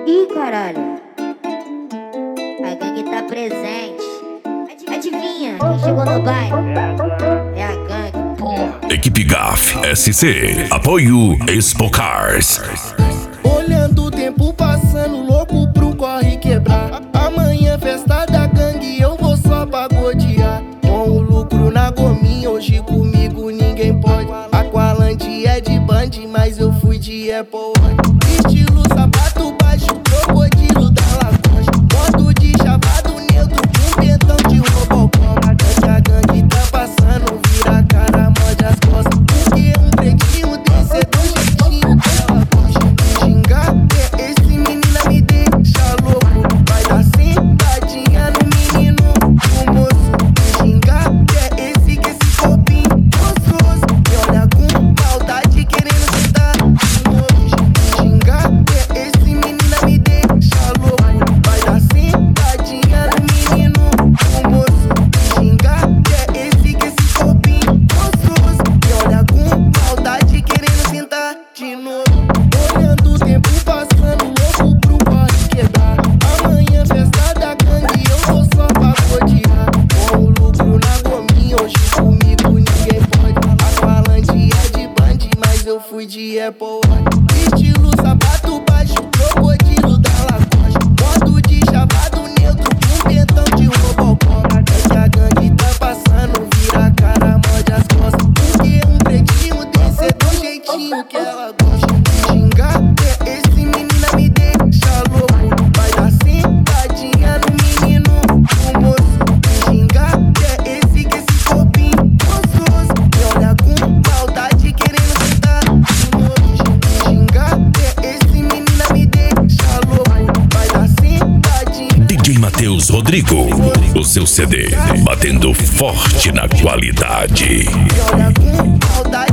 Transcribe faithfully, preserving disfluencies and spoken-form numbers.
Ih, caralho. A gangue tá presente. Adivinha quem chegou no bairro? É a gangue. Equipe G A F S C. Apoio Expocars. Olhando o tempo passando, louco pro corre quebrar. Amanhã festa da gangue, eu vou só pagodear. Com o lucro na gominha, hoje comigo ninguém pode. Aqualante é de band, mas eu fui de Apple. Estilo sapato baixo, crocodilo da Lacoste. Moto de chavado neutro, um pentão de Robocop. Antes a gangue tá passando, vira a cara, morde as costas. Porque um pretinho desse é do jeitinho que ela gosta. Xingar é esse menina me deixa louco. Vai dar sentadinha no menino, o moço. Xingar é esse que esse copinho gostoso. Me olha com maldade querendo sentar de novo. Xingar é esse menina me deixa louco. Vai dar sentadinha no menino, o moço. Xingar é esse que esse copinho gostoso. Me olha com maldade querendo sentar de novo. Olhando o tempo passando, louco pro corre quebrar. Amanhã festa da gangue, eu vou só pagodear. Com o lucro na gominha, hoje comigo ninguém pode. Aqualante é de band, mas eu fui de Apple. Estilo sapato baixo, crocodilo da Lacoste. Moto de chavado neutro, um pentão de Robocop. Antes a gangue tá passando, vira a cara, morde as costas. Porque um pretinho desse é do jeitinho que ela gosta. Xingar é esse menina me deixa louco. Vai dar sentadinha no menino, o moço. Xingar é esse que esse copinho gostoso. Me olha com maldade querendo sentar de novo. Xingar é esse menina me deixa louco. Vai dar sentadinha. D J Matheus Rodrigo, o seu C D batendo forte na qualidade. Me olha com maldade.